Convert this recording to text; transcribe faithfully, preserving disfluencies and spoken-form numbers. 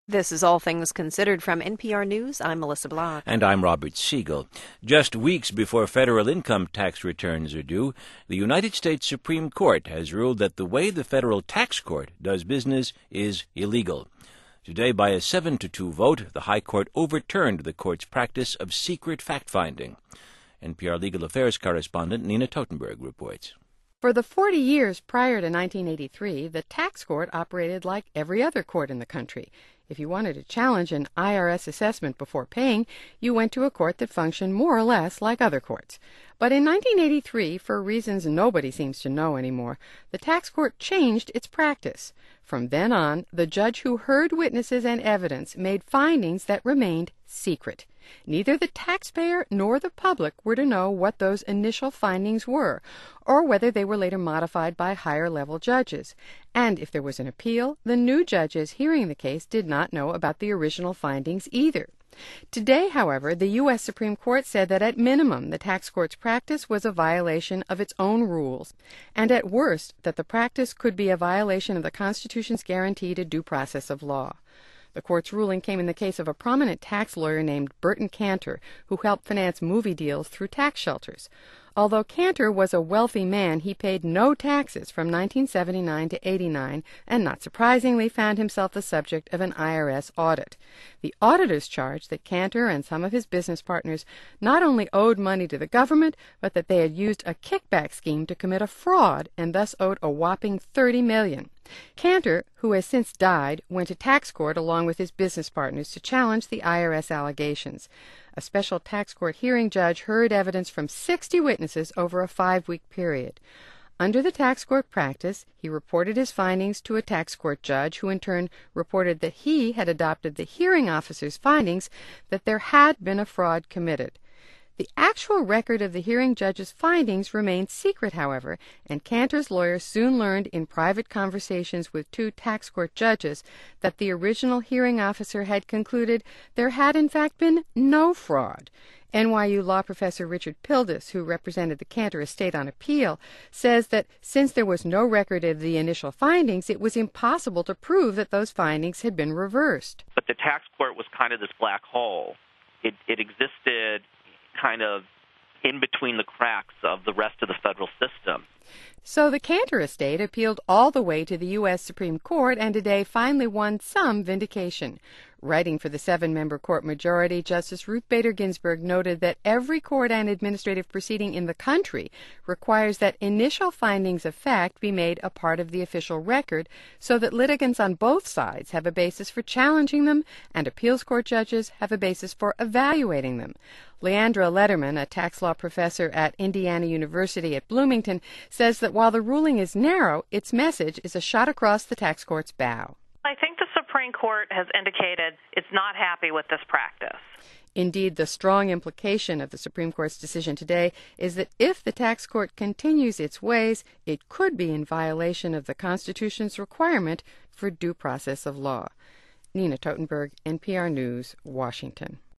This is All Things Considered from N P R News. I'm Melissa Block. And I'm Robert Siegel. Just weeks before federal income tax returns are due, the United States Supreme Court has ruled that the way the federal tax court does business is illegal. Today, by a seven to two vote, the High Court overturned the court's practice of secret fact-finding. N P R legal affairs correspondent Nina Totenberg reports. For the forty years prior to nineteen eighty-three, the tax court operated like every other court in the country. If you wanted to challenge an I R S assessment before paying, you went to a court that functioned more or less like other courts. But in nineteen eighty-three, for reasons nobody seems to know anymore, the tax court changed its practice. From then on, the judge who heard witnesses and evidence made findings that remained secret. Neither the taxpayer nor the public were to know what those initial findings were, or whether they were later modified by higher-level judges. And if there was an appeal, the new judges hearing the case did not know about the original findings either. Today, however, the U S Supreme Court said that at minimum the tax court's practice was a violation of its own rules, and at worst that the practice could be a violation of the Constitution's guarantee to due process of law. The court's ruling came in the case of a prominent tax lawyer named Burton Cantor, who helped finance movie deals through tax shelters. Although Cantor was a wealthy man, he paid no taxes from nineteen seventy-nine to eighty-nine, and not surprisingly found himself the subject of an I R S audit. The auditors charged that Cantor and some of his business partners not only owed money to the government, but that they had used a kickback scheme to commit a fraud and thus owed a whopping thirty million dollars. Cantor, who has since died, went to tax court along with his business partners to challenge the I R S allegations. A special tax court hearing judge heard evidence from sixty witnesses over a five-week period. Under the tax court practice, he reported his findings to a tax court judge, who in turn reported that he had adopted the hearing officer's findings that there had been a fraud committed. The actual record of the hearing judge's findings remained secret, however, and Cantor's lawyer soon learned in private conversations with two tax court judges that the original hearing officer had concluded there had in fact been no fraud. N Y U law professor Richard Pildes, who represented the Cantor estate on appeal, says that since there was no record of the initial findings, it was impossible to prove that those findings had been reversed. But the tax court was kind of this black hole. It, it existed kind of in between the cracks of the rest of the federal system. So the Cantor estate appealed all the way to the U S Supreme Court and today finally won some vindication. Writing for the seven-member court majority, Justice Ruth Bader Ginsburg noted that every court and administrative proceeding in the country requires that initial findings of fact be made a part of the official record so that litigants on both sides have a basis for challenging them and appeals court judges have a basis for evaluating them. Leandra Lederman, a tax law professor at Indiana University at Bloomington, says that while the ruling is narrow, its message is a shot across the tax court's bow. I think the Supreme Court has indicated it's not happy with this practice. Indeed, the strong implication of the Supreme Court's decision today is that if the tax court continues its ways, it could be in violation of the Constitution's requirement for due process of law. Nina Totenberg, N P R News, Washington.